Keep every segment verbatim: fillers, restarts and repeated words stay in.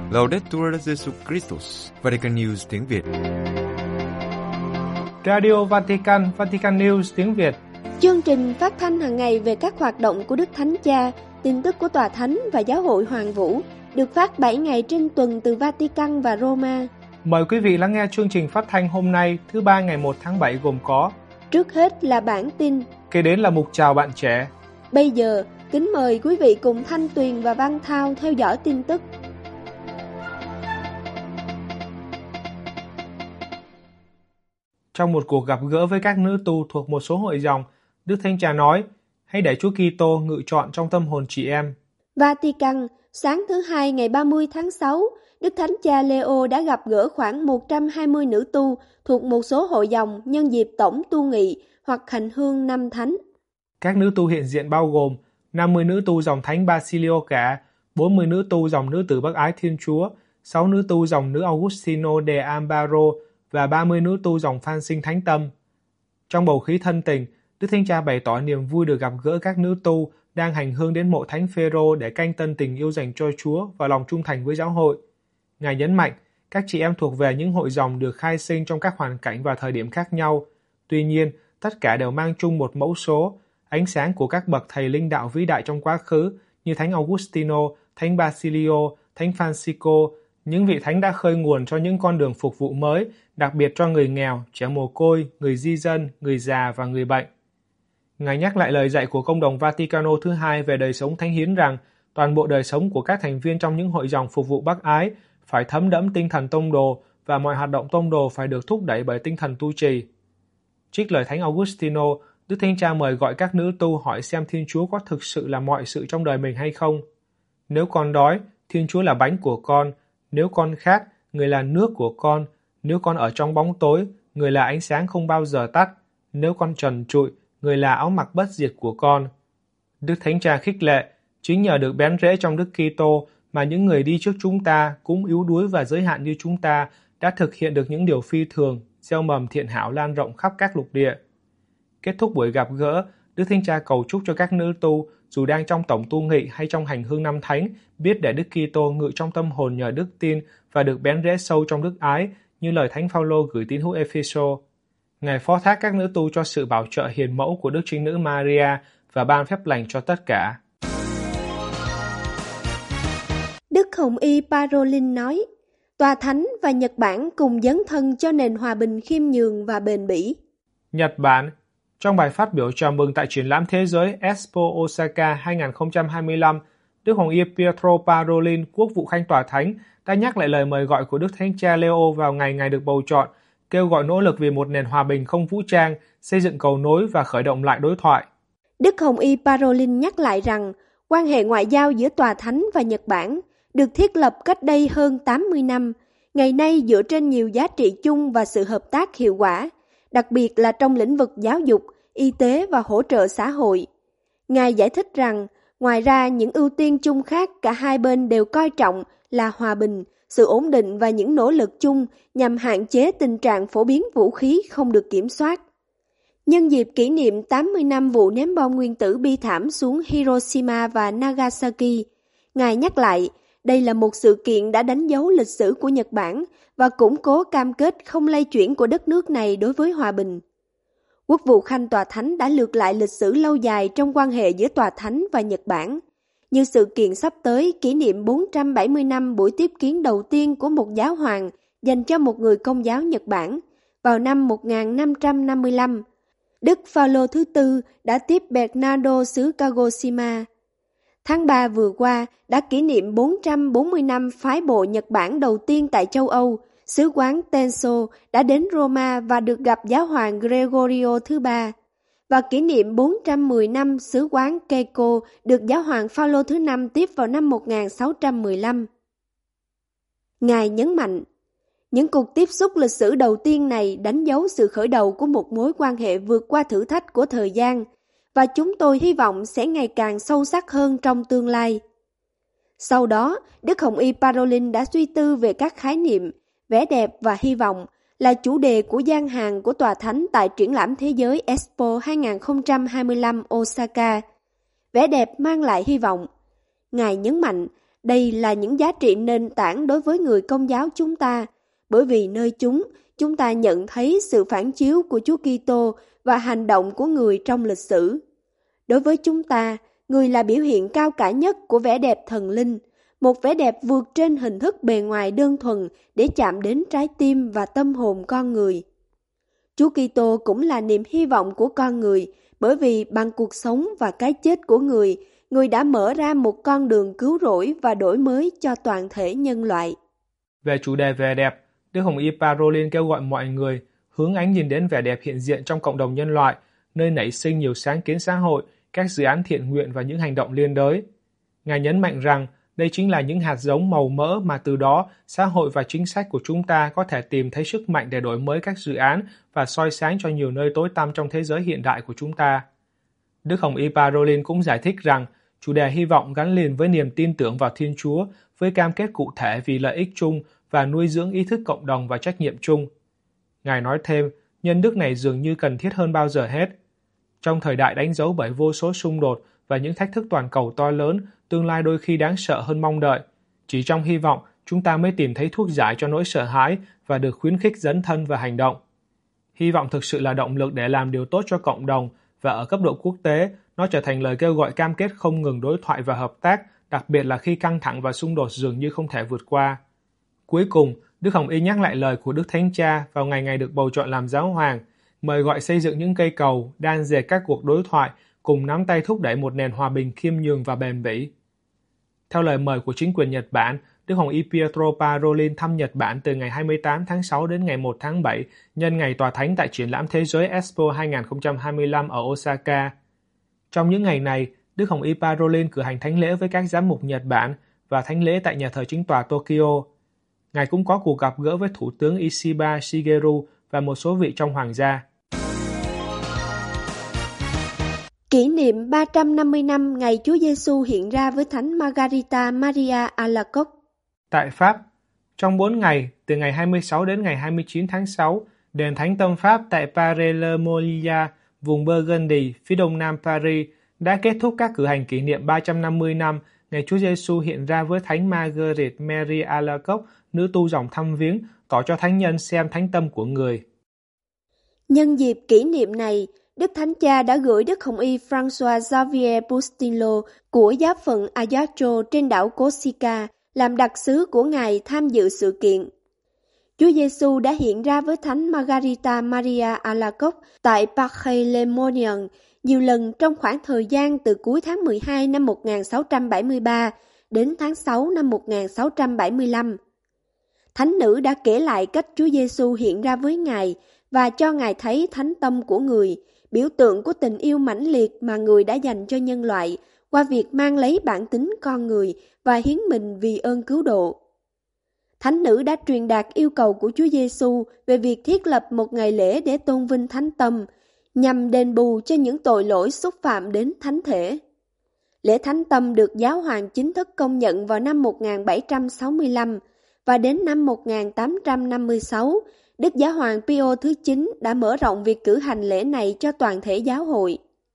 Laudetur Jesus Christus, Vatican News tiếng Việt. Radio Vatican, Vatican News tiếng Việt. Chương trình phát thanh hàng ngày về các hoạt động của Đức Thánh Cha, tin tức của Tòa Thánh và Giáo hội Hoàng Vũ, được phát bảy ngày trên tuần từ Vatican và Roma. Mời quý vị lắng nghe chương trình phát thanh hôm nay, thứ ba ngày một tháng bảy gồm có: trước hết là bản tin, kế đến là mục chào bạn trẻ. Bây giờ, kính mời quý vị cùng Thanh Tuyền và Văn Thao theo dõi tin tức. Trong một cuộc gặp gỡ với các nữ tu thuộc một số hội dòng, Đức Thánh Cha nói: hãy để Chúa Kitô ngự trọn trong tâm hồn chị em. Vatican, sáng thứ hai ngày ba mươi tháng sáu, Đức Thánh Cha Leo đã gặp gỡ khoảng một trăm hai mươi nữ tu thuộc một số hội dòng nhân dịp tổng tu nghị hoặc hành hương năm thánh. Các nữ tu hiện diện bao gồm năm mươi nữ tu dòng Thánh Basilioca, bốn mươi nữ tu dòng Nữ tử Bác Ái Thiên Chúa, sáu nữ tu dòng Nữ Augustino de Ambaro và ba mươi nữ tu dòng Phan Sinh Thánh Tâm. Trong bầu khí thân tình, Đức Thánh Cha bày tỏ niềm vui được gặp gỡ các nữ tu đang hành hương đến mộ Thánh Phêrô để canh tân tình yêu dành cho Chúa và lòng trung thành với giáo hội. Ngài nhấn mạnh, các chị em thuộc về những hội dòng được khai sinh trong các hoàn cảnh và thời điểm khác nhau. Tuy nhiên, tất cả đều mang chung một mẫu số, ánh sáng của các bậc thầy linh đạo vĩ đại trong quá khứ như Thánh Augustino, Thánh Basilio, Thánh Francisco, những vị thánh đã khơi nguồn cho những con đường phục vụ mới, đặc biệt cho người nghèo, trẻ mồ côi, người di dân, người già và người bệnh. Ngài nhắc lại lời dạy của Công đồng Vaticano thứ hai về đời sống thánh hiến rằng toàn bộ đời sống của các thành viên trong những hội dòng phục vụ bác ái phải thấm đẫm tinh thần tông đồ và mọi hoạt động tông đồ phải được thúc đẩy bởi tinh thần tu trì. Trích lời Thánh Augustino, Đức Thánh Cha mời gọi các nữ tu hỏi xem Thiên Chúa có thực sự là mọi sự trong đời mình hay không. Nếu con đói, Thiên Chúa là bánh của con. Nếu con khát, Người là nước của con. Nếu con ở trong bóng tối, Người là ánh sáng không bao giờ tắt. Nếu con trần trụi, Người là áo mặc bất diệt của con. Đức Thánh Cha khích lệ, chính nhờ được bén rễ trong Đức Kitô mà những người đi trước chúng ta cũng yếu đuối và giới hạn như chúng ta đã thực hiện được những điều phi thường, gieo mầm thiện hảo lan rộng khắp các lục địa. Kết thúc buổi gặp gỡ, Đức Thánh Cha cầu chúc cho các nữ tu, dù đang trong tổng tu nghị hay trong hành hương năm thánh, biết để Đức Kitô ngự trong tâm hồn nhờ đức tin và được bén rễ sâu trong đức ái, như lời Thánh Phaolô gửi tín hữu Epheso. Ngài phó thác các nữ tu cho sự bảo trợ hiền mẫu của Đức Trinh Nữ Maria và ban phép lành cho tất cả. Đức Hồng Y Parolin nói, Tòa Thánh và Nhật Bản cùng dấn thân cho nền hòa bình khiêm nhường và bền bỉ. Nhật Bản, trong bài phát biểu chào mừng tại triển lãm thế giới Expo Osaka hai không hai lăm, Đức Hồng Y Pietro Parolin, Quốc vụ Khanh Tòa Thánh, đã nhắc lại lời mời gọi của Đức Thánh Cha Leo vào ngày Ngài được bầu chọn, kêu gọi nỗ lực vì một nền hòa bình không vũ trang, xây dựng cầu nối và khởi động lại đối thoại. Đức Hồng Y Parolin nhắc lại rằng, quan hệ ngoại giao giữa Tòa Thánh và Nhật Bản được thiết lập cách đây hơn tám mươi năm, ngày nay dựa trên nhiều giá trị chung và sự hợp tác hiệu quả, đặc biệt là trong lĩnh vực giáo dục, y tế và hỗ trợ xã hội. Ngài giải thích rằng, ngoài ra những ưu tiên chung khác cả hai bên đều coi trọng là hòa bình, sự ổn định và những nỗ lực chung nhằm hạn chế tình trạng phổ biến vũ khí không được kiểm soát. Nhân dịp kỷ niệm tám mươi năm vụ ném bom nguyên tử bi thảm xuống Hiroshima và Nagasaki, Ngài nhắc lại, đây là một sự kiện đã đánh dấu lịch sử của Nhật Bản và củng cố cam kết không lay chuyển của đất nước này đối với hòa bình. Quốc vụ Khanh Tòa Thánh đã lược lại lịch sử lâu dài trong quan hệ giữa Tòa Thánh và Nhật Bản, như sự kiện sắp tới kỷ niệm bốn trăm bảy mươi năm buổi tiếp kiến đầu tiên của một giáo hoàng dành cho một người Công giáo Nhật Bản vào năm một nghìn năm trăm năm mươi lăm. Đức Phaolô thứ tư đã tiếp Bernardo xứ Kagoshima. Tháng ba vừa qua đã kỷ niệm bốn trăm bốn mươi năm phái bộ Nhật Bản đầu tiên tại châu Âu, sứ quán Tenso đã đến Roma và được gặp giáo hoàng Gregorio thứ ba, và kỷ niệm bốn trăm mười năm sứ quán Keiko được giáo hoàng Phaolô thứ năm tiếp vào năm một nghìn sáu trăm mười lăm. Ngài nhấn mạnh, những cuộc tiếp xúc lịch sử đầu tiên này đánh dấu sự khởi đầu của một mối quan hệ vượt qua thử thách của thời gian, và chúng tôi hy vọng sẽ ngày càng sâu sắc hơn trong tương lai. Sau đó, Đức Hồng Y Parolin đã suy tư về các khái niệm, vẻ đẹp và hy vọng là chủ đề của gian hàng của Tòa Thánh tại triển lãm thế giới Expo hai không hai lăm Osaka. Vẻ đẹp mang lại hy vọng. Ngài nhấn mạnh, Đây là những giá trị nền tảng đối với người Công giáo chúng ta, bởi vì nơi chúng, chúng ta nhận thấy sự phản chiếu của Chúa Kitô và hành động của người trong lịch sử. Đối với chúng ta, người là biểu hiện cao cả nhất của vẻ đẹp thần linh, một vẻ đẹp vượt trên hình thức bề ngoài đơn thuần để chạm đến trái tim và tâm hồn con người. Chúa Kitô cũng là niềm hy vọng của con người, bởi vì bằng cuộc sống và cái chết của người, người đã mở ra một con đường cứu rỗi và đổi mới cho toàn thể nhân loại. Về chủ đề vẻ đẹp, Đức Hồng Y Parolin kêu gọi mọi người hướng ánh nhìn đến vẻ đẹp hiện diện trong cộng đồng nhân loại, nơi nảy sinh nhiều sáng kiến xã hội, các dự án thiện nguyện và những hành động liên đới. Ngài nhấn mạnh rằng đây chính là những hạt giống màu mỡ mà từ đó xã hội và chính sách của chúng ta có thể tìm thấy sức mạnh để đổi mới các dự án và soi sáng cho nhiều nơi tối tăm trong thế giới hiện đại của chúng ta. Đức Hồng Y Parolin cũng giải thích rằng chủ đề hy vọng gắn liền với niềm tin tưởng vào Thiên Chúa, với cam kết cụ thể vì lợi ích chung và nuôi dưỡng ý thức cộng đồng và trách nhiệm chung. Ngài nói thêm, nhân đức này dường như cần thiết hơn bao giờ hết. Trong thời đại đánh dấu bởi vô số xung đột và những thách thức toàn cầu to lớn, tương lai đôi khi đáng sợ hơn mong đợi. Chỉ trong hy vọng, chúng ta mới tìm thấy thuốc giải cho nỗi sợ hãi và được khuyến khích dấn thân và hành động. Hy vọng thực sự là động lực để làm điều tốt cho cộng đồng, và ở cấp độ quốc tế, nó trở thành lời kêu gọi cam kết không ngừng đối thoại và hợp tác, đặc biệt là khi căng thẳng và xung đột dường như không thể vượt qua. Cuối cùng, Đức Hồng Y nhắc lại lời của Đức Thánh Cha vào ngày Ngài được bầu chọn làm giáo hoàng, mời gọi xây dựng những cây cầu, đan dệt các cuộc đối thoại, cùng nắm tay thúc đẩy một nền hòa bình khiêm nhường và bền bỉ. Theo lời mời của chính quyền Nhật Bản, Đức Hồng Y Pietro Parolin thăm Nhật Bản từ ngày hai mươi tám tháng sáu đến ngày một tháng bảy, nhân ngày tòa thánh tại triển lãm thế giới Expo hai không hai lăm ở Osaka. Trong những ngày này, Đức Hồng Y Parolin cử hành thánh lễ với các giám mục Nhật Bản và thánh lễ tại nhà thờ chính tòa Tokyo. Ngài cũng có cuộc gặp gỡ với Thủ tướng Ishiba Shigeru và một số vị trong hoàng gia. Kỷ niệm ba trăm năm mươi năm ngày Chúa Giêsu hiện ra với Thánh Margarita Maria Alacoque. Tại Pháp, trong bốn ngày, từ ngày hai mươi sáu đến ngày hai mươi chín tháng sáu, đền Thánh Tâm Pháp tại Paray-le-Molière, vùng Burgundy, phía đông nam Paris, đã kết thúc các cử hành kỷ niệm ba trăm năm mươi năm ngày Chúa Giêsu hiện ra với Thánh Marguerite Mary Alacoque, nữ tu dòng thăm viếng, tỏ cho thánh nhân xem thánh tâm của người. Nhân dịp kỷ niệm này, Đức Thánh Cha đã gửi Đức Hồng Y François Xavier Bustillo của giáo phận Ajaccio trên đảo Corsica làm đặc sứ của Ngài tham dự sự kiện. Chúa Giêsu đã hiện ra với Thánh Margarita Maria Alacoque tại Paray-le-Monial nhiều lần trong khoảng thời gian từ cuối tháng mười hai năm một nghìn sáu trăm bảy mươi ba đến tháng sáu năm một nghìn sáu trăm bảy mươi lăm. Thánh nữ đã kể lại cách Chúa Giêsu hiện ra với Ngài và cho Ngài thấy thánh tâm của người, biểu tượng của tình yêu mãnh liệt mà người đã dành cho nhân loại qua việc mang lấy bản tính con người và hiến mình vì ơn cứu độ. Thánh nữ đã truyền đạt yêu cầu của Chúa Giêsu về việc thiết lập một ngày lễ để tôn vinh thánh tâm, nhằm đền bù cho những tội lỗi xúc phạm đến thánh thể. Lễ thánh tâm được giáo hoàng chính thức công nhận vào năm một nghìn bảy trăm sáu mươi lăm và đến năm một nghìn tám trăm năm mươi sáu, Đức Giáo hoàng Pio thứ chín đã mở rộng việc cử hành lễ này cho toàn thể giáo hội.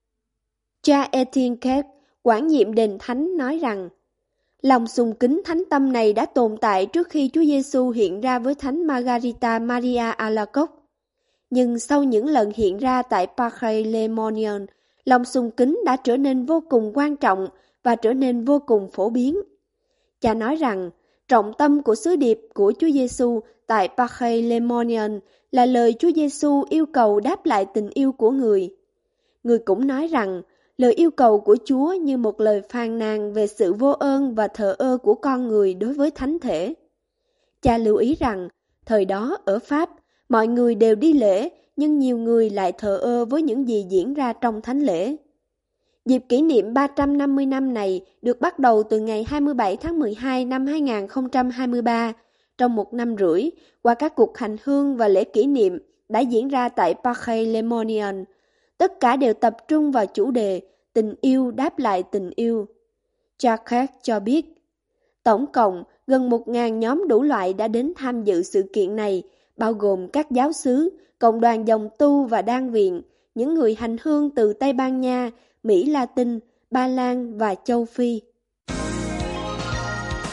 Cha Etienne Kerk, quản nhiệm đền thánh, nói rằng lòng sùng kính thánh tâm này đã tồn tại trước khi Chúa Giêsu hiện ra với Thánh Margarita Maria Alacoque. Nhưng sau những lần hiện ra tại Paray-le-Monial, lòng sùng kính đã trở nên vô cùng quan trọng và trở nên vô cùng phổ biến. Cha nói rằng trọng tâm của sứ điệp của Chúa Giêsu tại Paray-le-Monial là lời Chúa Giêsu yêu cầu đáp lại tình yêu của người. Người cũng nói rằng lời yêu cầu của Chúa như một lời phàn nàn về sự vô ơn và thờ ơ của con người đối với thánh thể. Cha lưu ý rằng, thời đó ở Pháp, mọi người đều đi lễ, nhưng nhiều người lại thờ ơ với những gì diễn ra trong thánh lễ. Dịp kỷ niệm ba trăm năm mươi năm này được bắt đầu từ ngày hai mươi bảy tháng mười hai năm hai nghìn không trăm hai mươi ba, trong một năm rưỡi, qua các cuộc hành hương và lễ kỷ niệm đã diễn ra tại Paray-le-Monial. Tất cả đều tập trung vào chủ đề tình yêu đáp lại tình yêu. Cha Kerk cho biết, tổng cộng gần một nghìn nhóm đủ loại đã đến tham dự sự kiện này, bao gồm các giáo xứ, cộng đoàn dòng tu và đan viện, những người hành hương từ Tây Ban Nha, Mỹ Latin, Ba Lan và châu Phi.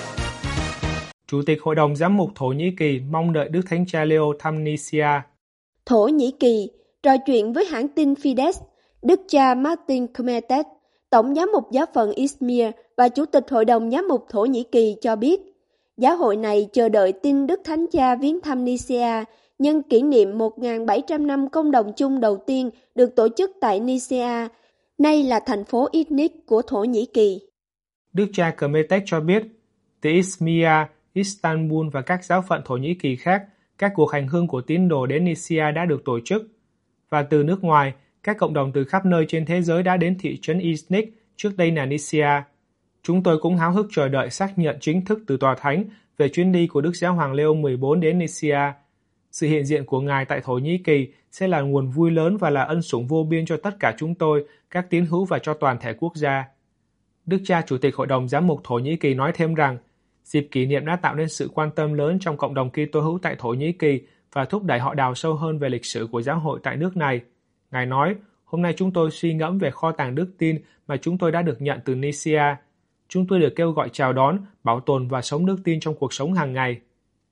Chủ tịch Hội đồng Giám mục Thổ Nhĩ Kỳ mong đợi Đức Thánh Cha Leo thăm Nicaea. Thổ Nhĩ Kỳ trò chuyện với hãng tin Fides, Đức cha Martin Kemetes, Tổng giám mục giáo phận Izmir và Chủ tịch Hội đồng Giám mục Thổ Nhĩ Kỳ cho biết, giáo hội này chờ đợi tin Đức Thánh Cha viếng thăm Nicaea nhân kỷ niệm một nghìn bảy trăm năm công đồng chung đầu tiên được tổ chức tại Nicaea, nay là thành phố Iznik của Thổ Nhĩ Kỳ. Đức cha Kemetes cho biết, từ Izmir, Istanbul và các giáo phận Thổ Nhĩ Kỳ khác, các cuộc hành hương của tín đồ đến Nicaea đã được tổ chức. Và từ nước ngoài, các cộng đồng từ khắp nơi trên thế giới đã đến thị trấn Iznik, trước đây là Nicaea. Chúng tôi cũng háo hức chờ đợi xác nhận chính thức từ Tòa Thánh về chuyến đi của Đức Giáo hoàng Leo mười bốn đến Nicaea. Sự hiện diện của Ngài tại Thổ Nhĩ Kỳ sẽ là nguồn vui lớn và là ân sủng vô biên cho tất cả chúng tôi, các tín hữu và cho toàn thể quốc gia. Đức cha Chủ tịch Hội đồng Giám mục Thổ Nhĩ Kỳ nói thêm rằng, dịp kỷ niệm đã tạo nên sự quan tâm lớn trong cộng đồng Kitô hữu tại Thổ Nhĩ Kỳ và thúc đẩy họ đào sâu hơn về lịch sử của giáo hội tại nước này. Ngài nói, hôm nay chúng tôi suy ngẫm về kho tàng đức tin mà chúng tôi đã được nhận từ Nicaea. Chúng tôi được kêu gọi chào đón, bảo tồn và sống đức tin trong cuộc sống hàng ngày.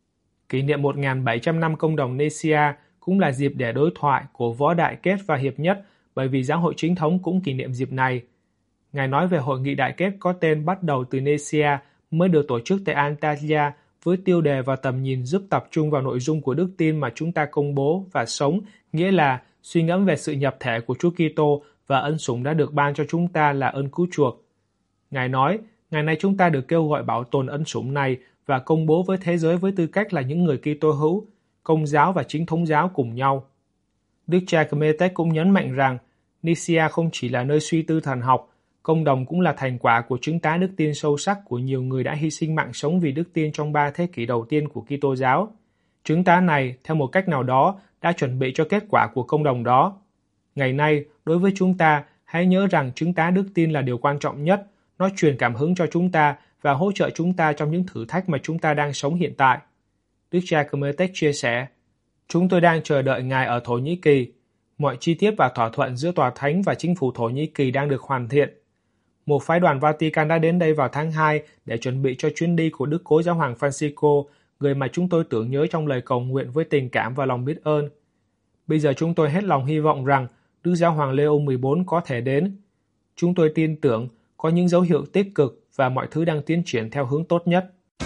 Kỷ niệm một nghìn bảy trăm năm công đồng Nicaea cũng là dịp để đối thoại, cổ võ đại kết và hiệp nhất, bởi vì giáo hội chính thống cũng kỷ niệm dịp này. Ngài nói về hội nghị đại kết có tên bắt đầu từ Nicaea mới được tổ chức tại Antalya với tiêu đề và tầm nhìn giúp tập trung vào nội dung của đức tin mà chúng ta công bố và sống, nghĩa là suy ngẫm về sự nhập thể của Chúa Kitô và ân sủng đã được ban cho chúng ta là ơn cứu chuộc. Ngài nói, ngày nay chúng ta được kêu gọi bảo tồn ân sủng này và công bố với thế giới với tư cách là những người Kitô hữu, Công giáo và chính thống giáo cùng nhau. Đức cha Kemetes cũng nhấn mạnh rằng Nicaea không chỉ là nơi suy tư thần học, công đồng cũng là thành quả của chứng tá đức tin sâu sắc của nhiều người đã hy sinh mạng sống vì đức tin trong ba thế kỷ đầu tiên của Kitô giáo. Chứng tá này, theo một cách nào đó, đã chuẩn bị cho kết quả của công đồng đó. Ngày nay, đối với chúng ta, hãy nhớ rằng chứng tá đức tin là điều quan trọng nhất. Nó truyền cảm hứng cho chúng ta và hỗ trợ chúng ta trong những thử thách mà chúng ta đang sống hiện tại. Đức cha Kemetes chia sẻ, chúng tôi đang chờ đợi Ngài ở Thổ Nhĩ Kỳ. Mọi chi tiết và thỏa thuận giữa Tòa Thánh và chính phủ Thổ Nhĩ Kỳ đang được hoàn thiện. Một phái đoàn Vatican đã đến đây vào tháng hai để chuẩn bị cho chuyến đi của Đức Cố Giáo hoàng Francisco, người mà chúng tôi tưởng nhớ trong lời cầu nguyện với tình cảm và lòng biết ơn. Bây giờ chúng tôi hết lòng hy vọng rằng Đức Giáo hoàng Leo mười bốn có thể đến. Chúng tôi tin tưởng có những dấu hiệu tích cực và mọi thứ đang tiến triển theo hướng tốt nhất.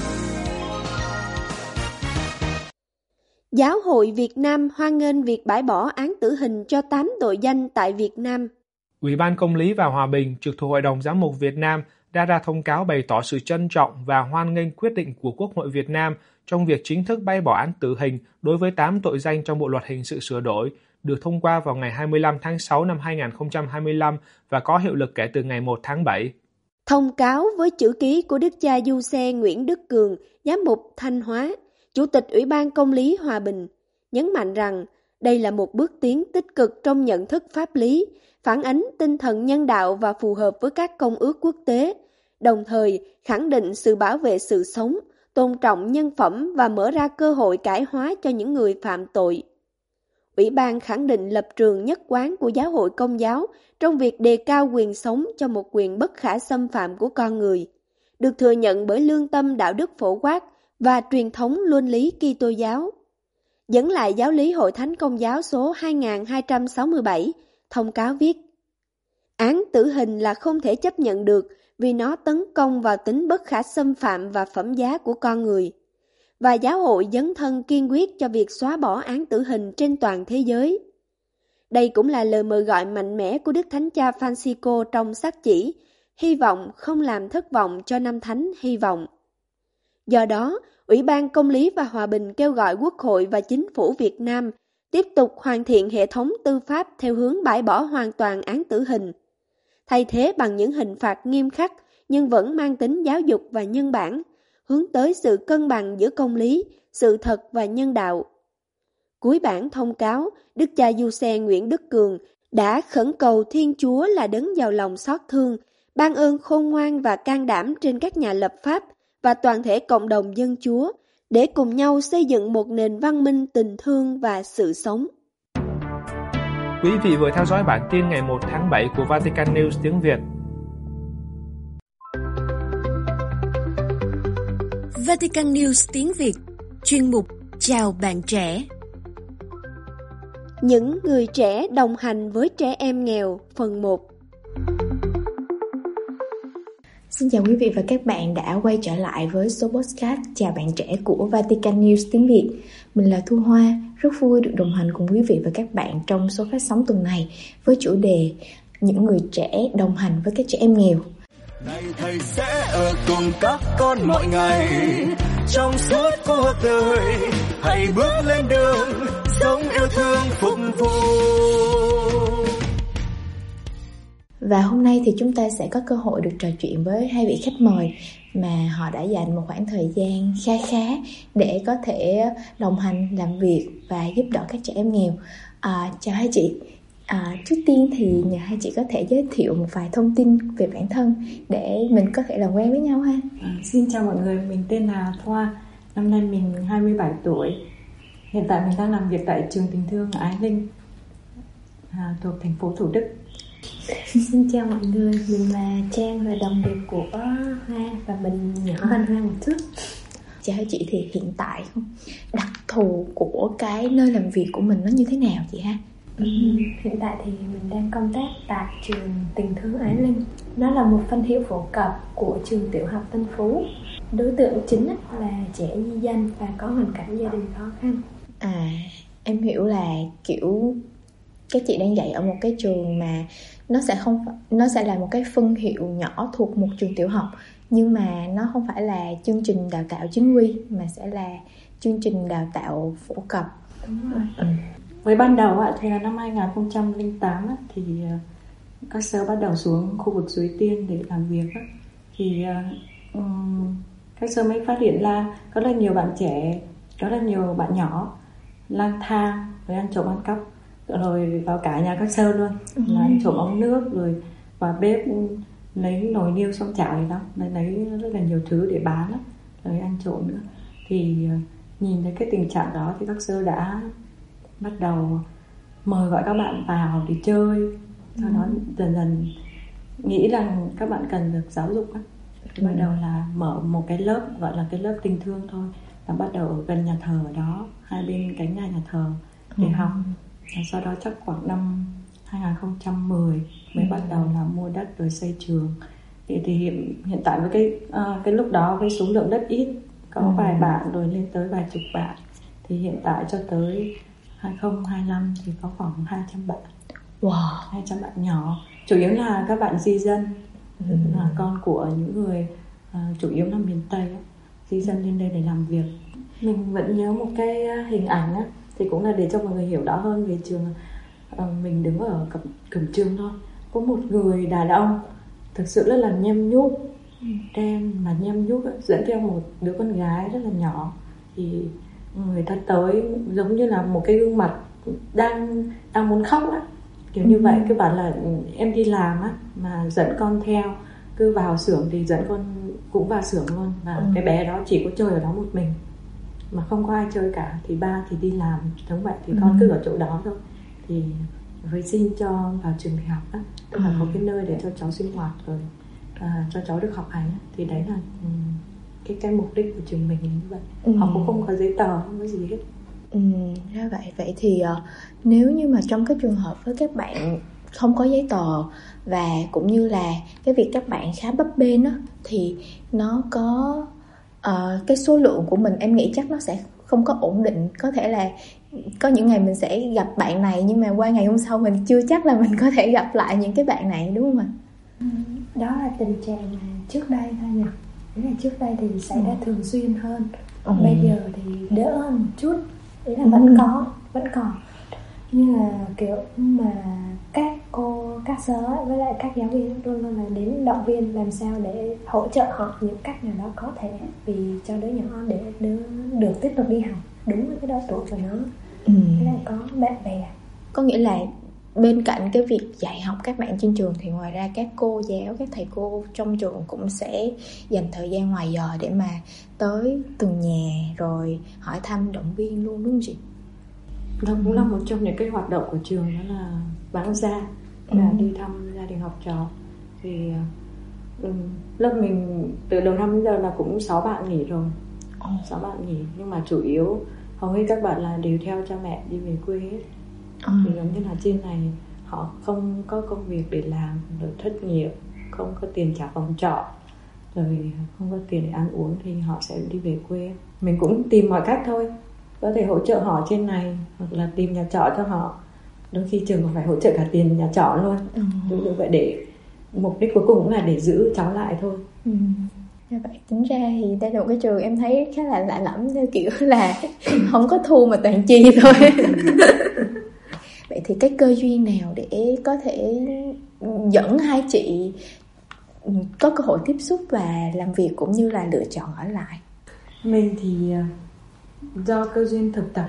Giáo hội Việt Nam hoan nghênh việc bãi bỏ án tử hình cho tám tội danh tại Việt Nam. Ủy ban Công lý và Hòa bình trực thuộc Hội đồng Giám mục Việt Nam đã ra thông cáo bày tỏ sự trân trọng và hoan nghênh quyết định của Quốc hội Việt Nam trong việc chính thức bãi bỏ án tử hình đối với tám tội danh trong Bộ luật hình sự sửa đổi, được thông qua vào ngày hai mươi lăm tháng sáu năm hai nghìn không trăm hai mươi lăm và có hiệu lực kể từ ngày một tháng bảy. Thông cáo với chữ ký của Đức cha Du Xe Nguyễn Đức Cường, Giám mục Thanh Hóa, Chủ tịch Ủy ban Công lý Hòa bình, nhấn mạnh rằng đây là một bước tiến tích cực trong nhận thức pháp lý, phản ánh tinh thần nhân đạo và phù hợp với các công ước quốc tế, đồng thời khẳng định sự bảo vệ sự sống, tôn trọng nhân phẩm và mở ra cơ hội cải hóa cho những người phạm tội. Ủy ban khẳng định lập trường nhất quán của Giáo hội Công giáo trong việc đề cao quyền sống cho một quyền bất khả xâm phạm của con người, được thừa nhận bởi lương tâm đạo đức phổ quát và truyền thống luân lý Kitô giáo. Dẫn lại giáo lý Hội Thánh Công giáo số hai nghìn hai trăm sáu mươi bảy, thông cáo viết: án tử hình là không thể chấp nhận được vì nó tấn công vào tính bất khả xâm phạm và phẩm giá của con người. Và giáo hội dấn thân kiên quyết cho việc xóa bỏ án tử hình trên toàn thế giới. Đây cũng là lời mời gọi mạnh mẽ của Đức Thánh Cha Francisco trong sắc chỉ, hy vọng không làm thất vọng cho năm thánh hy vọng. Do đó, Ủy ban Công lý và Hòa bình kêu gọi Quốc hội và Chính phủ Việt Nam tiếp tục hoàn thiện hệ thống tư pháp theo hướng bãi bỏ hoàn toàn án tử hình, thay thế bằng những hình phạt nghiêm khắc nhưng vẫn mang tính giáo dục và nhân bản, hướng tới sự cân bằng giữa công lý, sự thật và nhân đạo. Cuối bản thông cáo, Đức cha Du Xe Nguyễn Đức Cường đã khẩn cầu Thiên Chúa là đấng giàu lòng xót thương, ban ơn khôn ngoan và can đảm trên các nhà lập pháp và toàn thể cộng đồng dân Chúa, để cùng nhau xây dựng một nền văn minh tình thương và sự sống. Quý vị vừa theo dõi bản tin ngày một tháng bảy của Vatican News tiếng Việt. Vatican News tiếng Việt, chuyên mục Chào bạn trẻ. Những người trẻ đồng hành với trẻ em nghèo, phần một. Xin chào quý vị và các bạn đã quay trở lại với số podcast Chào bạn trẻ của Vatican News tiếng Việt. Mình là Thu Hoa, rất vui được đồng hành cùng quý vị và các bạn trong số phát sóng tuần này với chủ đề Những người trẻ đồng hành với các trẻ em nghèo. Này thầy sẽ ở cùng các con mọi ngày, trong suốt cuộc đời, hãy bước lên đường, sống yêu thương phục vụ. Và hôm nay thì chúng ta sẽ có cơ hội được trò chuyện với hai vị khách mời mà họ đã dành một khoảng thời gian khá khá để có thể đồng hành, làm việc và giúp đỡ các trẻ em nghèo. À, chào hai chị. À, trước tiên thì nhờ hai chị có thể giới thiệu một vài thông tin về bản thân để mình có thể làm quen với nhau ha. À, xin chào mọi người, mình tên là Thoa, năm nay mình hai mươi bảy tuổi. Hiện tại mình đang làm việc tại trường tình thương Ái Linh, à, thuộc thành phố Thủ Đức. Xin chào mọi người, mình là Trang, là đồng nghiệp của Hoa và mình nhỏ hơn Hoa một chút. Chào hai chị, thì hiện tại đặc thù của cái nơi làm việc của mình nó như thế nào chị ha? Ừ, hiện tại thì mình đang công tác tại trường tình thương Ái Linh. Nó là một phân hiệu phổ cập của trường tiểu học Tân Phú. Đối tượng chính là trẻ di dân và có hoàn cảnh gia đình khó khăn. À, em hiểu là kiểu các chị đang dạy ở một cái trường mà nó sẽ không nó sẽ là một cái phân hiệu nhỏ thuộc một trường tiểu học, nhưng mà nó không phải là chương trình đào tạo chính quy mà sẽ là chương trình đào tạo phổ cập. Đúng rồi. Ừ. Với ban đầu thì là năm hai không không tám thì các sơ bắt đầu xuống khu vực Suối Tiên để làm việc. Thì um, các sơ mới phát hiện ra có rất nhiều bạn trẻ, có rất nhiều bạn nhỏ lang thang rồi ăn trộm ăn cắp, rồi vào cả nhà các sơ luôn, ừ. là ăn trộm ống nước, rồi vào bếp lấy nồi niêu xong chảo gì đó, lấy, lấy rất là nhiều thứ để bán đó, rồi ăn trộm nữa. Thì nhìn thấy cái tình trạng đó thì các sơ đã bắt đầu mời gọi các bạn vào để chơi. Sau đó dần dần nghĩ rằng các bạn cần được giáo dục á. Bắt đầu là mở một cái lớp gọi là cái lớp tình thương thôi, là bắt đầu ở gần nhà thờ ở đó, hai bên cánh nhà nhà thờ để học. Và sau đó chắc khoảng năm hai không một không mới bắt đầu là mua đất rồi xây trường. Thì, thì hiện, hiện tại với cái uh, cái lúc đó với số lượng đất ít, có ừ. vài bạn rồi lên tới vài chục bạn, thì hiện tại cho tới hai không hai lăm thì có khoảng hai trăm bạn. Wow. hai trăm bạn nhỏ, chủ yếu là các bạn di dân, ừ. là con của những người uh, chủ yếu là miền Tây á, di dân lên đây để làm việc. Mình vẫn nhớ một cái hình ảnh á, thì cũng là để cho mọi người hiểu rõ hơn về trường. uh, Mình đứng ở cổng, cổng trường thôi, có một người đàn ông thực sự rất là nhem nhút, đen mà nhem nhút, dẫn theo một đứa con gái rất là nhỏ. Thì người ta tới giống như là một cái gương mặt đang đang muốn khóc á, kiểu ừ. như vậy. Cứ bảo là em đi làm á mà dẫn con theo, cứ vào xưởng thì dẫn con cũng vào xưởng luôn. Và ừ. cái bé đó chỉ có chơi ở đó một mình mà không có ai chơi cả. Thì ba thì đi làm giống vậy, thì ừ. con cứ ở chỗ đó thôi. Thì với xin cho vào trường đại học á, tức là ừ. có cái nơi để cho cháu sinh hoạt rồi à, cho cháu được học hành á. Thì đấy là um, cái cái mục đích của trường mình như vậy. Ừ. Họ cũng không có giấy tờ, không có gì hết. Ừ, ra vậy. Vậy thì uh, nếu như mà trong cái trường hợp với các bạn không có giấy tờ và cũng như là cái việc các bạn khá bấp bênh á, thì nó có uh, cái số lượng của mình em nghĩ chắc nó sẽ không có ổn định. Có thể là có những ngày mình sẽ gặp bạn này, nhưng mà qua ngày hôm sau mình chưa chắc là mình có thể gặp lại những cái bạn này, đúng không ạ? Ừ, đó là tình trạng mà trước đây thôi nhỉ. Thế là trước đây thì xảy ra thường xuyên hơn, còn ừ. bây giờ thì đỡ hơn một chút. Đấy là ừ. vẫn có, vẫn còn. Nhưng là kiểu mà các cô, các sớ với lại các giáo viên luôn luôn là đến động viên làm sao để hỗ trợ họ những cách nào đó có thể, vì cho đứa nhỏ để đứa được tiếp tục đi học đúng với cái độ tuổi của nó. Ừ. Thế là có bạn bè. Có nghĩa là bên cạnh cái việc dạy học các bạn trên trường thì ngoài ra các cô giáo, các thầy cô trong trường cũng sẽ dành thời gian ngoài giờ để mà tới từng nhà rồi hỏi thăm, động viên luôn, đúng không chị? Đó cũng là một trong những cái hoạt động của trường, đó là bán ra, là ừ. đi thăm gia đình học trò. Thì um, lớp mình từ đầu năm đến giờ là cũng sáu bạn nghỉ rồi. sáu bạn nghỉ, nhưng mà chủ yếu hầu hết các bạn là đều theo cha mẹ đi về quê hết. Ừ. Thì giống như là trên này họ không có công việc để làm, rồi thất nghiệp, không có tiền trả phòng trọ, rồi không có tiền để ăn uống thì họ sẽ đi về quê. Mình cũng tìm mọi cách thôi, có thể hỗ trợ họ trên này hoặc là tìm nhà trọ cho họ. Đôi khi trường còn phải hỗ trợ cả tiền nhà trọ luôn. Ừ. Đúng vậy, để mục đích cuối cùng cũng là để giữ cháu lại thôi. Ừ. Như vậy tính ra thì đây là một cái trường em thấy khá là lạ lẫm, theo kiểu là không có thu mà toàn chi thôi. Vậy thì cái cơ duyên nào để có thể dẫn hai chị có cơ hội tiếp xúc và làm việc cũng như là lựa chọn ở lại? Mình thì do cơ duyên thực tập.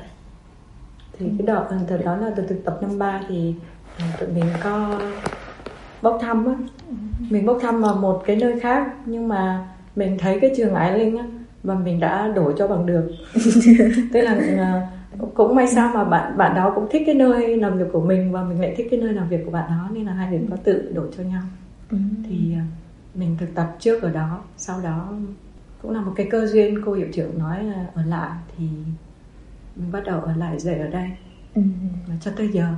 Thì cái đợt thật đó là từ thực tập năm ba thì tụi mình có bốc thăm á. Mình bốc thăm vào một cái nơi khác, nhưng mà mình thấy cái trường Ái Linh á, và mình đã đổi cho bằng được. Tức là cũng may sao mà bạn bạn đó cũng thích cái nơi làm việc của mình, và mình lại thích cái nơi làm việc của bạn đó, nên là hai đứa có tự đổi cho nhau. Ừ. Thì mình thực tập trước ở đó, sau đó cũng là một cái cơ duyên, cô hiệu trưởng nói là ở lại thì mình bắt đầu ở lại dạy ở đây. Ừ. Và cho tới giờ.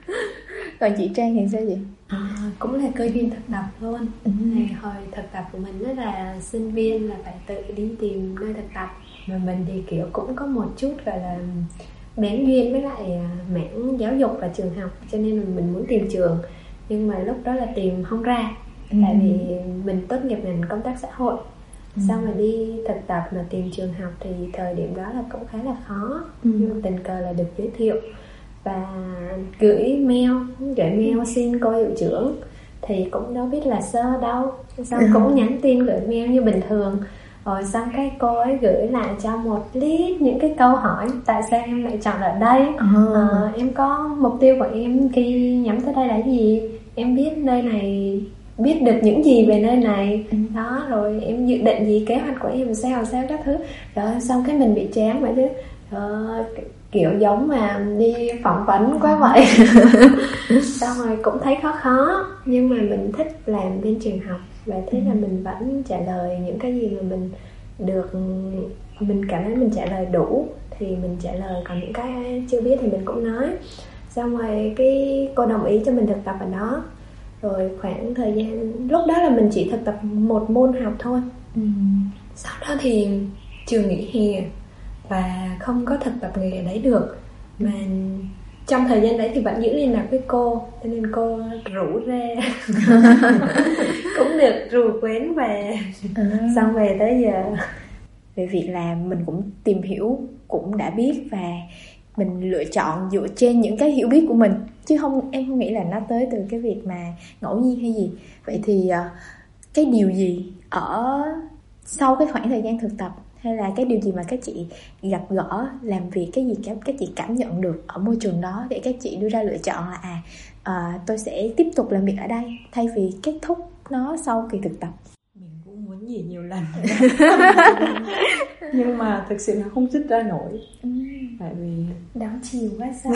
Còn chị Trang thì sao vậy? À, cũng là cơ duyên thực tập luôn. Ừ. Thì hồi thực tập của mình đó là sinh viên là phải tự đi tìm nơi thực tập, mà mình thì kiểu cũng có một chút gọi là bén duyên với lại mảng giáo dục và trường học, cho nên là mình muốn tìm trường, nhưng mà lúc đó là tìm không ra. Ừ. Tại vì mình tốt nghiệp ngành công tác xã hội. Ừ. Sau mà đi thực tập mà tìm trường học thì thời điểm đó là cũng khá là khó. Ừ. Nhưng tình cờ là được giới thiệu và gửi mail gửi mail xin cô hiệu trưởng, thì cũng đâu biết là sơ đâu, xong cũng nhắn tin gửi mail như bình thường, rồi xong cái cô ấy gửi lại cho một list những cái câu hỏi tại sao em lại chọn ở đây, à, em có mục tiêu của em khi nhắm tới đây là gì, em biết nơi này, biết được những gì về nơi này. Ừ. Đó, rồi em dự định gì, kế hoạch của em sao sao các thứ. Rồi xong cái mình bị chán vậy chứ. Ờ, kiểu giống mà đi phỏng vấn quá vậy. Xong rồi cũng thấy khó khó, nhưng mà mình thích làm bên trường học, và thế là mình vẫn trả lời những cái gì mà mình được, mình cảm thấy mình trả lời đủ thì mình trả lời, còn những cái chưa biết thì mình cũng nói. Xong rồi cái cô đồng ý cho mình thực tập ở đó. Rồi khoảng thời gian lúc đó là mình chỉ thực tập một môn học thôi. Ừ. Sau đó thì trường nghỉ hè và không có thực tập nghề ở đấy được, mà trong thời gian đấy thì vẫn giữ liên lạc với cô, cho nên cô rủ rê cũng được rủ quyến về. À. Xong về tới giờ về việc là mình cũng tìm hiểu, cũng đã biết và mình lựa chọn dựa trên những cái hiểu biết của mình, chứ không, em không nghĩ là nó tới từ cái việc mà ngẫu nhiên hay gì. Vậy thì cái điều gì ở sau cái khoảng thời gian thực tập, hay là cái điều gì mà các chị gặp gỡ, làm việc, cái gì các, các chị cảm nhận được ở môi trường đó để các chị đưa ra lựa chọn là à, à tôi sẽ tiếp tục làm việc ở đây thay vì kết thúc nó sau kỳ thực tập? Mình cũng muốn nghỉ nhiều lần nhưng mà thực sự là không dứt ra nổi. Ừ. Tại vì đau chiều quá sao.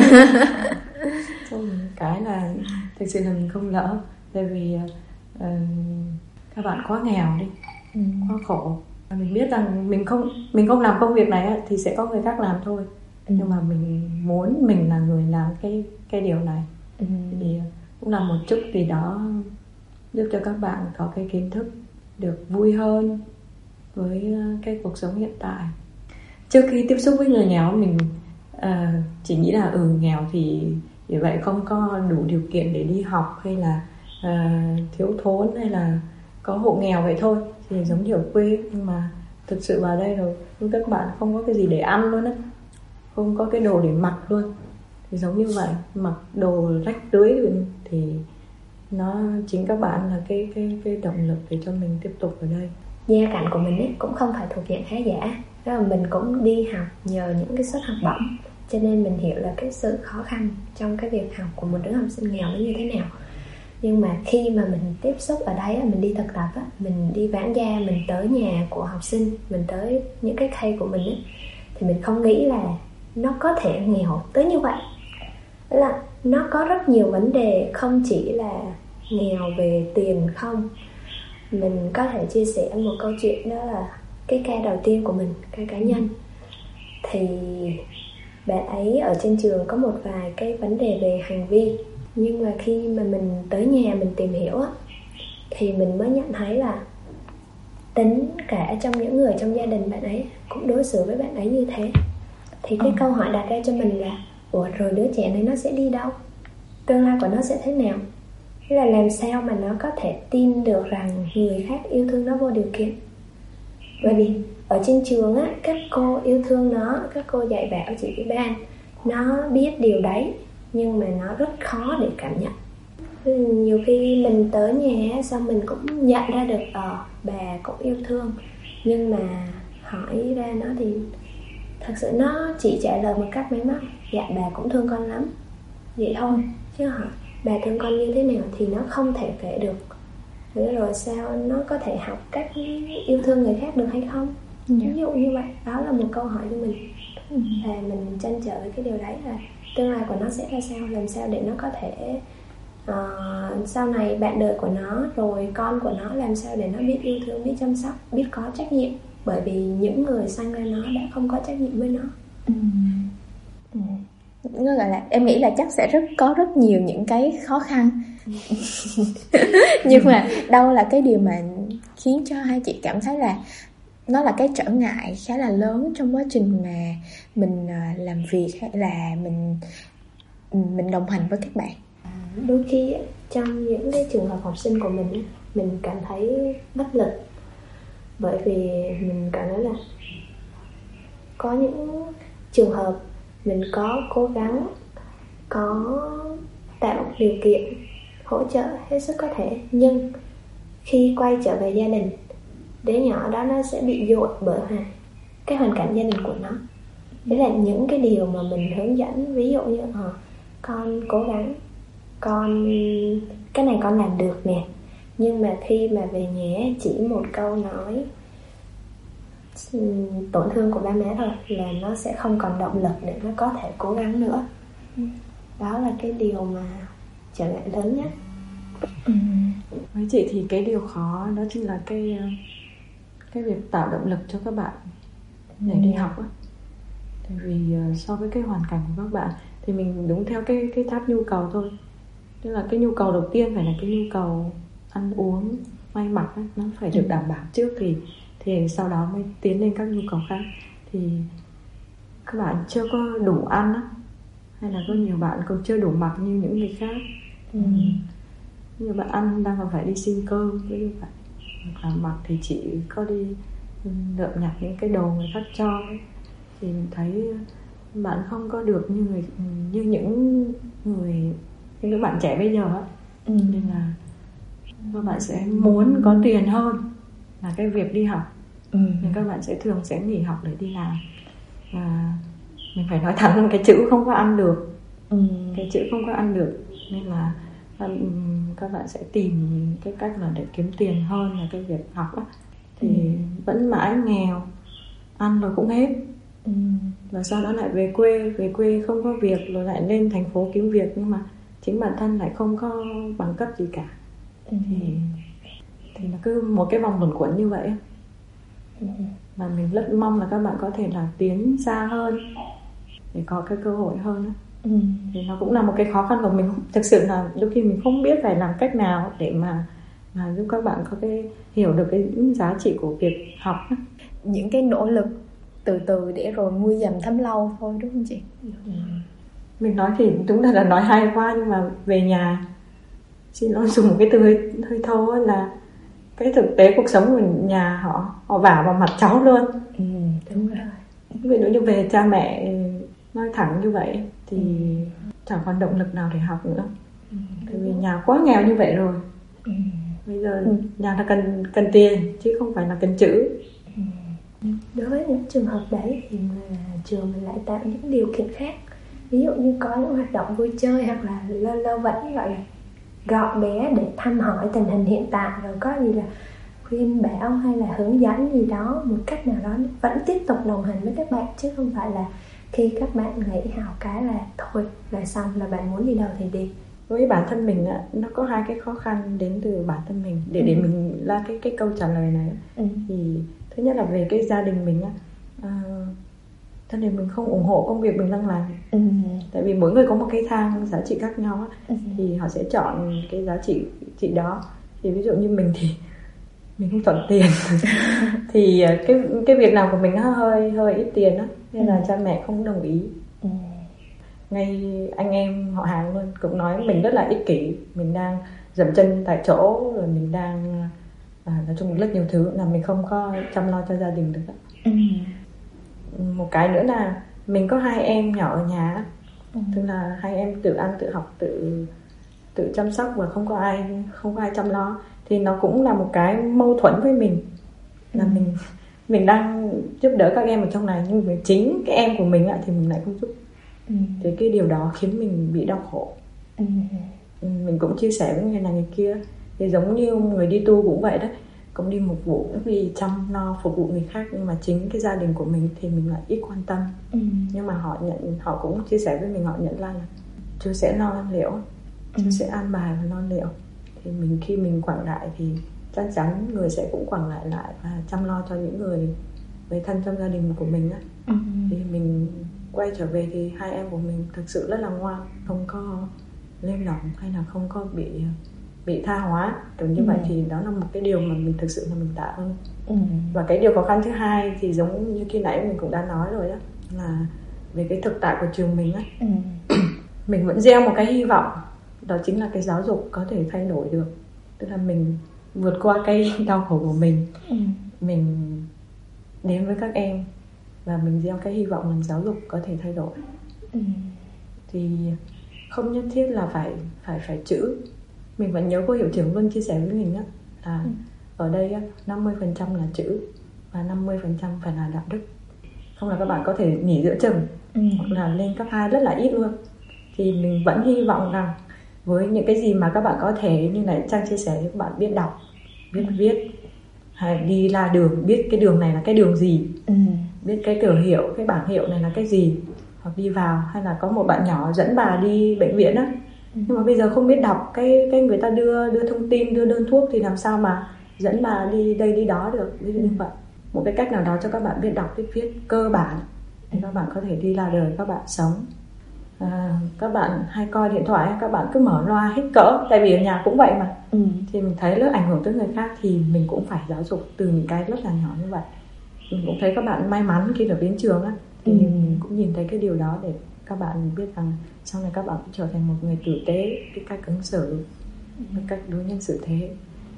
Cái là thực sự là mình không lỡ, tại vì uh, các bạn quá nghèo đi, ừ. quá khổ. Mình biết rằng mình không mình không làm công việc này thì sẽ có người khác làm thôi. Ừ. Nhưng mà mình muốn mình là người làm cái cái điều này. Ừ. Thì cũng là một chút gì đó giúp cho các bạn có cái kiến thức được vui hơn với cái cuộc sống hiện tại. Trước khi tiếp xúc với người nghèo, mình uh, chỉ nghĩ là ừ nghèo thì vì vậy không có đủ điều kiện để đi học, hay là uh, thiếu thốn, hay là có hộ nghèo vậy thôi, thì giống như ở quê. Nhưng mà thực sự vào đây rồi các bạn không có cái gì để ăn luôn á, không có cái đồ để mặc luôn, thì giống như vậy, mặc đồ rách rưới thì nó chính các bạn là cái cái cái động lực để cho mình tiếp tục ở đây. Gia cảnh của mình ấy cũng không phải thuộc dạng khá giả, đó là mình cũng đi học nhờ những cái suất học bổng, cho nên mình hiểu là cái sự khó khăn trong cái việc học của một đứa học sinh nghèo nó như thế nào. Nhưng mà khi mà mình tiếp xúc ở đấy, mình đi thực tập, mình đi vãn gia, mình tới nhà của học sinh, mình tới những cái khay của mình ấy, thì mình không nghĩ là nó có thể nghèo tới như vậy. Đó là nó có rất nhiều vấn đề, không chỉ là nghèo về tiền không. Mình có thể chia sẻ một câu chuyện, đó là cái ca đầu tiên của mình, ca cá nhân, thì bạn ấy ở trên trường có một vài cái vấn đề về hành vi. Nhưng mà khi mà mình tới nhà mình tìm hiểu á, thì mình mới nhận thấy là tính cả trong những người trong gia đình bạn ấy cũng đối xử với bạn ấy như thế. Thì cái ừ. câu hỏi đặt ra cho mình là ủa rồi đứa trẻ này nó sẽ đi đâu? Tương lai của nó sẽ thế nào? Thế là làm sao mà nó có thể tin được rằng người khác yêu thương nó vô điều kiện? Bởi vì ở trên trường á, các cô yêu thương nó, các cô dạy bảo chỉ với ban, nó biết điều đấy, nhưng mà nó rất khó để cảm nhận. Nhiều khi mình tới nhà xong mình cũng nhận ra được ờ bà cũng yêu thương, nhưng mà hỏi ra nó thì thật sự nó chỉ trả lời một cách máy móc, dạ bà cũng thương con lắm, vậy thôi. Chứ hỏi bà thương con như thế nào thì nó không thể kể được. Rồi, rồi sao nó có thể học cách yêu thương người khác được hay không? Ví dụ như vậy, đó là một câu hỏi cho mình. Và mình trăn trở với cái điều đấy là tương lai của nó sẽ ra sao, làm sao để nó có thể uh, sau này bạn đời của nó, rồi con của nó làm sao để nó biết yêu thương, biết chăm sóc, biết có trách nhiệm. Bởi vì những người sanh ra nó đã không có trách nhiệm với nó. Ừ. Ừ. Gọi là em nghĩ là chắc sẽ rất có rất nhiều những cái khó khăn. Nhưng mà đâu là cái điều mà khiến cho hai chị cảm thấy là nó là cái trở ngại khá là lớn trong quá trình mà mình làm việc hay là mình mình đồng hành với các bạn? Đôi khi trong những cái trường hợp học sinh của mình, mình cảm thấy bất lực. Bởi vì mình cảm thấy là có những trường hợp mình có cố gắng, có tạo điều kiện, hỗ trợ hết sức có thể, nhưng khi quay trở về gia đình, đứa nhỏ đó nó sẽ bị dội bởi cái hoàn cảnh gia đình của nó. Đấy là những cái điều mà mình hướng dẫn. Ví dụ như à, con cố gắng, con cái này con làm được nè, nhưng mà khi mà về nhà chỉ một câu nói tổn thương của ba má thôi là nó sẽ không còn động lực để nó có thể cố gắng nữa. Đó là cái điều mà trở ngại lớn nhất. Ừ. Với chị thì cái điều khó đó chính là cái cái việc tạo động lực cho các bạn để đi học á. Tại vì so với cái hoàn cảnh của các bạn thì mình đúng theo cái cái tháp nhu cầu thôi. Tức là cái nhu cầu đầu tiên phải là cái nhu cầu ăn uống, may mặc ấy, nó phải được đảm bảo trước thì thì sau đó mới tiến lên các nhu cầu khác. Thì các bạn chưa có đủ ăn á, hay là có nhiều bạn còn chưa đủ mặc như những người khác. Ừ. Nhiều bạn ăn đang còn phải đi xin cơm với như vậy, hoặc là mặc thì chỉ có đi lượm nhặt những cái đồ người khác cho ấy. Thì mình thấy bạn không có được như người như những người những các bạn trẻ bây giờ á. Ừ. Nên là các bạn sẽ muốn có tiền hơn là cái việc đi học. Ừ. Nên các bạn sẽ thường sẽ nghỉ học để đi làm. Và mình phải nói thẳng là cái chữ không có ăn được. Ừ. Cái chữ không có ăn được nên là các bạn sẽ tìm cái cách là để kiếm tiền hơn là cái việc học á. Thì ừ. vẫn mãi nghèo, ăn rồi cũng hết. Ừ. Và sau đó lại về quê, về quê không có việc, rồi lại lên thành phố kiếm việc, nhưng mà chính bản thân lại không có bằng cấp gì cả. Ừ. Thì thì nó cứ một cái vòng luẩn quẩn như vậy. Ừ. Và mình rất mong là các bạn có thể là tiến xa hơn để có cái cơ hội hơn. Ừ. Thì nó cũng là một cái khó khăn của mình. Thực sự là đôi khi mình không biết phải làm cách nào để mà mà giúp các bạn có cái hiểu được cái giá trị của việc học. Những cái nỗ lực từ từ để rồi mưa dầm thấm lâu thôi, đúng không chị? Ừ. Mình nói thì đúng là, là nói hay quá, nhưng mà về nhà xin lỗi dùng một cái từ hơi, hơi thô là cái thực tế cuộc sống của nhà họ họ vả vào mặt cháu luôn. Ừ, đúng rồi. Ví dụ như về cha mẹ nói thẳng như vậy thì ừ. chẳng còn động lực nào để học nữa. Ừ, tại vì nhà quá nghèo như vậy rồi. Ừ. Bây giờ ừ. nhà là cần cần tiền chứ không phải là cần chữ. Ừ. Đối với những trường hợp đấy thì trường mình lại tạo những điều kiện khác. Ví dụ như có những hoạt động vui chơi, hoặc là lâu lâu vẫn gọi là gọi bé để thăm hỏi tình hình hiện tại, rồi có gì là khuyên bảo hay là hướng dẫn gì đó một cách nào đó, vẫn tiếp tục đồng hành với các bạn, chứ không phải là khi các bạn nghỉ học cái là thôi là xong, là bạn muốn đi đâu thì đi. Với bản thân mình á, nó có hai cái khó khăn đến từ bản thân mình để ừ. để mình ra cái cái câu trả lời này. Ừ. Thì Thứ nhất là về cái gia đình mình á, à, gia đình mình không ủng hộ công việc mình đang làm. Ừ. Tại vì mỗi người có một cái thang giá trị khác nhau á, ừ. thì họ sẽ chọn cái giá trị trị đó. Thì ví dụ như mình thì mình không thuận tiền thì cái cái việc làm của mình nó hơi hơi ít tiền á, nên là ừ. cha mẹ không đồng ý. Ừ. Ngay anh em họ hàng luôn cũng nói mình rất là ích kỷ, mình đang dậm chân tại chỗ, rồi mình đang à, nói chung rất nhiều thứ là mình không có chăm lo cho gia đình được. Ừ. Một cái nữa là mình có hai em nhỏ ở nhà, ừ. tức là hai em tự ăn tự học tự tự chăm sóc và không có ai không có ai chăm lo, thì nó cũng là một cái mâu thuẫn với mình, là ừ. mình mình đang giúp đỡ các em ở trong này, nhưng mà chính cái em của mình thì mình lại không giúp. Ừ. Thì cái điều đó khiến mình bị đau khổ. Ừ. Mình cũng chia sẻ với người này người kia, thì giống như người đi tu cũng vậy đó, cũng đi mục vụ, cũng đi chăm lo phục vụ người khác, nhưng mà chính cái gia đình của mình thì mình lại ít quan tâm. Ừ. Nhưng mà họ nhận họ cũng chia sẻ với mình, họ nhận ra là Chúa sẽ lo liệu, Chúa ừ. sẽ an bài và lo liệu. Thì mình khi mình quẳng lại thì chắc chắn người sẽ cũng quẳng lại lại và chăm lo cho những người người thân trong gia đình của mình á. Ừ. Thì mình quay trở về thì hai em của mình thực sự rất là ngoan, không có lên lỏng hay là không có bị bị tha hóa kiểu như ừ. vậy. Thì đó là một cái điều mà mình thực sự là mình tạ ơn. Ừ. Và cái điều khó khăn thứ hai thì giống như khi nãy mình cũng đã nói rồi đó, là về cái thực tại của trường mình á. Ừ. Mình vẫn gieo một cái hy vọng, đó chính là cái giáo dục có thể thay đổi được, tức là mình vượt qua cái đau khổ của mình. Ừ. Mình đến với các em và mình gieo cái hy vọng rằng giáo dục có thể thay đổi. Ừ. Thì không nhất thiết là phải phải phải chữ. Mình vẫn nhớ cô hiệu trưởng luôn chia sẻ với mình á, là ừ. ở đây á, năm mươi phần trăm là chữ và năm mươi phần trăm phải là đạo đức. Không là các bạn có thể nghỉ giữa chừng, ừ. hoặc là lên cấp hai rất là ít luôn. Thì mình vẫn hy vọng rằng với những cái gì mà các bạn có thể, như này Trang chia sẻ, các bạn biết đọc, biết ừ. viết, hay đi ra đường biết cái đường này là cái đường gì, ừ. biết cái cửa hiệu, cái bảng hiệu này là cái gì, hoặc đi vào, hay là có một bạn nhỏ dẫn bà đi bệnh viện á, ừ. nhưng mà bây giờ không biết đọc cái cái người ta đưa đưa thông tin, đưa đơn thuốc thì làm sao mà dẫn bà đi đây đi đó được. Ví dụ như vậy, một cái cách nào đó cho các bạn biết đọc biết viết cơ bản thì các bạn có thể đi ra đời, các bạn sống. À, các bạn hay coi điện thoại, các bạn cứ mở loa hết cỡ, tại vì ở nhà cũng vậy mà. Ừ. Thì mình thấy lớp ảnh hưởng tới người khác thì mình cũng phải giáo dục từ những cái rất là nhỏ như vậy. Mình cũng thấy các bạn may mắn khi được đến trường á, thì ừ. mình cũng nhìn thấy cái điều đó để các bạn biết rằng sau này các bạn cũng trở thành một người tử tế, cái cách ứng xử, cái cách đối nhân xử thế.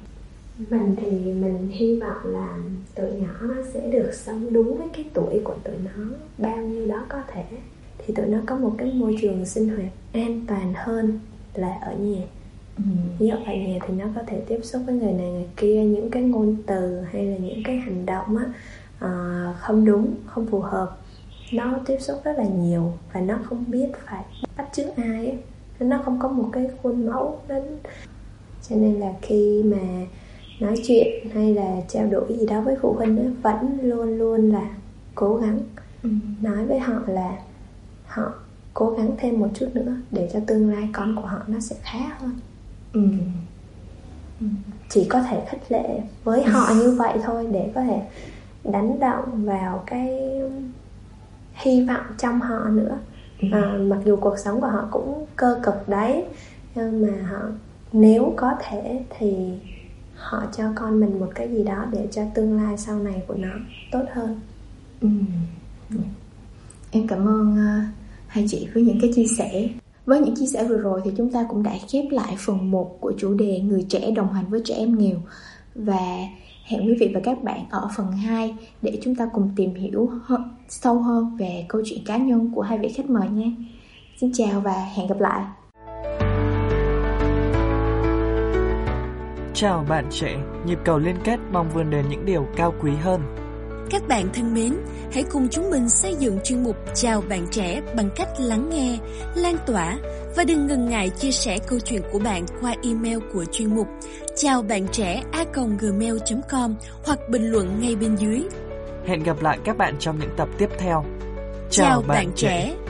Mình thì mình hy vọng là tụi nhỏ nó sẽ được sống đúng với cái tuổi của tụi nó, bao nhiêu đó có thể, thì tụi nó có một cái môi trường sinh hoạt an toàn hơn là ở nhà. Ừ. Ví dụ ở nhà thì nó có thể tiếp xúc với người này người kia, những cái ngôn từ hay là những cái hành động á, uh, không đúng, không phù hợp, nó tiếp xúc rất là nhiều và nó không biết phải bắt chước ai ấy. Nó không có một cái khuôn mẫu đến, cho nên là khi mà nói chuyện hay là trao đổi gì đó với phụ huynh ấy, vẫn luôn luôn là cố gắng ừ. nói với họ là họ cố gắng thêm một chút nữa để cho tương lai con của họ nó sẽ khá hơn. ừ. Ừ. Chỉ có thể khích lệ với họ như vậy thôi, để có thể đánh động vào cái hy vọng trong họ nữa. à, Mặc dù cuộc sống của họ cũng cơ cực đấy, nhưng mà họ nếu có thể thì họ cho con mình một cái gì đó để cho tương lai sau này của nó tốt hơn. ừ. Em cảm ơn uh, hai chị với những cái chia sẻ. Với những chia sẻ vừa rồi thì chúng ta cũng đã khép lại phần một của chủ đề người trẻ đồng hành với trẻ em nghèo. Và hẹn quý vị và các bạn ở phần hai để chúng ta cùng tìm hiểu hơn, sâu hơn về câu chuyện cá nhân của hai vị khách mời nha. Xin chào và hẹn gặp lại. Chào bạn trẻ, nhịp cầu liên kết mong vươn đến những điều cao quý hơn. Các bạn thân mến, hãy cùng chúng mình xây dựng chuyên mục Chào bạn trẻ bằng cách lắng nghe, lan tỏa và đừng ngần ngại chia sẻ câu chuyện của bạn qua email của chuyên mục chào bạn trẻ a còng gmail chấm com hoặc bình luận ngay bên dưới. Hẹn gặp lại các bạn trong những tập tiếp theo. Chào, Chào bạn, bạn trẻ. trẻ.